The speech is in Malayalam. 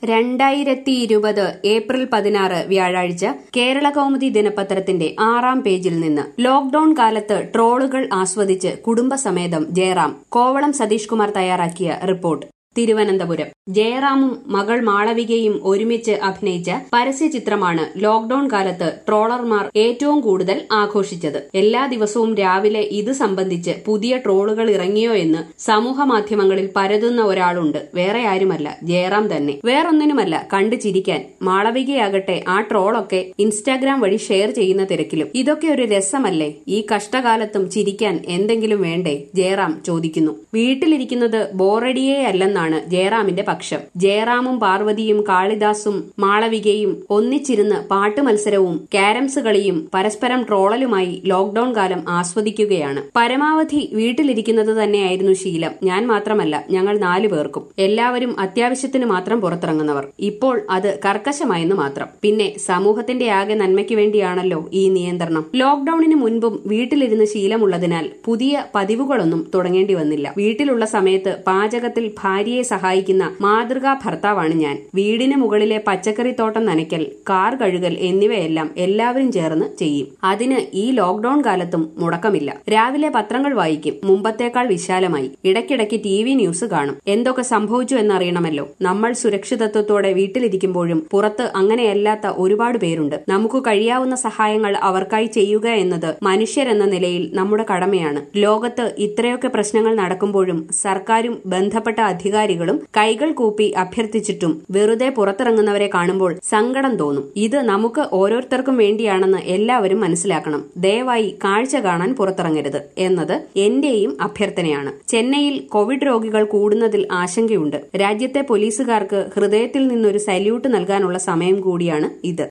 2020 ഏപ്രിൽ 16 വ്യാഴാഴ്ച കേരളകൗമുദി ദിനപത്രത്തിന്റെ 6-ാം പേജിൽ നിന്ന് ലോക്ഡൌൺ കാലത്ത് ട്രോളുകൾ ആസ്വദിച്ച് കുടുംബസമേതം ജയറാം. കോവളം സതീഷ് കുമാർ തയ്യാറാക്കിയ റിപ്പോർട്ട്. തിരുവനന്തപുരം. ജയറാമും മകൾ മാളവികയും ഒരുമിച്ച് അഭിനയിച്ച പരസ്യചിത്രമാണ് ലോക്ഡൌൺ കാലത്ത് ട്രോളർമാർ ഏറ്റവും കൂടുതൽ ആഘോഷിച്ചത്. എല്ലാ ദിവസവും രാവിലെ ഇത് സംബന്ധിച്ച് പുതിയ ട്രോളുകൾ ഇറങ്ങിയോ എന്ന് സമൂഹമാധ്യമങ്ങളിൽ പരതുന്ന ഒരാളുണ്ട്. വേറെ ആരുമല്ല, ജയറാം തന്നെ. വേറൊന്നിനുമല്ല, കണ്ടു ചിരിക്കാൻ. മാളവികയാകട്ടെ ആ ട്രോളൊക്കെ ഇൻസ്റ്റാഗ്രാം വഴി ഷെയർ ചെയ്യുന്ന തിരക്കിലും. ഇതൊക്കെ ഒരു രസമല്ലേ? ഈ കഷ്ടകാലത്തും ചിരിക്കാൻ എന്തെങ്കിലും വേണ്ടേ? ജയറാം ചോദിക്കുന്നു. വീട്ടിലിരിക്കുന്നത് ബോറടിയേ അല്ലെന്നാണ് ജയറാമിന്റെ പക്ഷം. ജയറാമും പാർവതിയും കാളിദാസും മാളവികയും ഒന്നിച്ചിരുന്ന് പാട്ടുമത്സരവും ക്യാരംസ് കളിയും പരസ്പരം ട്രോളലുമായി ലോക്ഡൌൺ കാലം ആസ്വദിക്കുകയാണ്. പരമാവധി വീട്ടിലിരിക്കുന്നത് തന്നെയായിരുന്നു ശീലം. ഞാൻ മാത്രമല്ല, ഞങ്ങൾ 4 പേർക്കും. എല്ലാവരും അത്യാവശ്യത്തിന് മാത്രം പുറത്തിറങ്ങുന്നവർ. ഇപ്പോൾ അത് കർക്കശമായെന്ന് മാത്രം. പിന്നെ സമൂഹത്തിന്റെ ആകെ നന്മയ്ക്ക് വേണ്ടിയാണല്ലോ ഈ നിയന്ത്രണം. ലോക്ഡൌണിന് മുൻപും വീട്ടിലിരുന്ന് ശീലമുള്ളതിനാൽ പുതിയ പതിവുകളൊന്നും തുടങ്ങേണ്ടി വന്നില്ല. വീട്ടിലുള്ള സമയത്ത് പാചകത്തിൽ ഭാര്യയെ സഹായിക്കുന്ന മാതൃകാ ഭർത്താവാണ് ഞാൻ. വീടിന് മുകളിലെ പച്ചക്കറിത്തോട്ടം നനയ്ക്കൽ, കാർ കഴുകൽ എന്നിവയെല്ലാം എല്ലാവരും ചേർന്ന് ചെയ്യും. അതിന് ഈ ലോക്ഡൌൺ കാലത്തും മുടക്കമില്ല. രാവിലെ പത്രങ്ങൾ വായിക്കും, മുമ്പത്തേക്കാൾ വിശാലമായി. ഇടയ്ക്കിടയ്ക്ക് TV ന്യൂസ് കാണും. എന്തൊക്കെ സംഭവിച്ചു എന്നറിയണമല്ലോ. നമ്മൾ സുരക്ഷിതത്വത്തോടെ വീട്ടിലിരിക്കുമ്പോഴും പുറത്ത് അങ്ങനെയല്ലാത്ത ഒരുപാട് പേരുണ്ട്. നമുക്ക് കഴിയാവുന്ന സഹായങ്ങൾ അവർക്കായി ചെയ്യുക എന്നത് മനുഷ്യരെന്ന നിലയിൽ നമ്മുടെ കടമയാണ്. ലോകത്ത് ഇത്രയൊക്കെ പ്രശ്നങ്ങൾ നടക്കുമ്പോഴും സർക്കാരും ബന്ധപ്പെട്ട അധികാരികളും കൈകൾ കൂപ്പി അഭ്യർത്ഥിച്ചിട്ടും വെറുതെ പുറത്തിറങ്ങുന്നവരെ കാണുമ്പോൾ സങ്കടം തോന്നും. ഇത് നമുക്ക് ഓരോരുത്തർക്കും വേണ്ടിയാണെന്ന് എല്ലാവരും മനസ്സിലാക്കണം. ദയവായി കാഴ്ച കാണാൻ പുറത്തിറങ്ങരുത് എന്നത് എന്റെയും അഭ്യർത്ഥനയാണ്. ചെന്നൈയിൽ കോവിഡ് രോഗികൾ കൂടുന്നതിൽ ആശങ്കയുണ്ട്. രാജ്യത്തെ പോലീസുകാർക്ക് ഹൃദയത്തിൽ നിന്നൊരു സല്യൂട്ട് നൽകാനുള്ള സമയം കൂടിയാണ് ഇത്.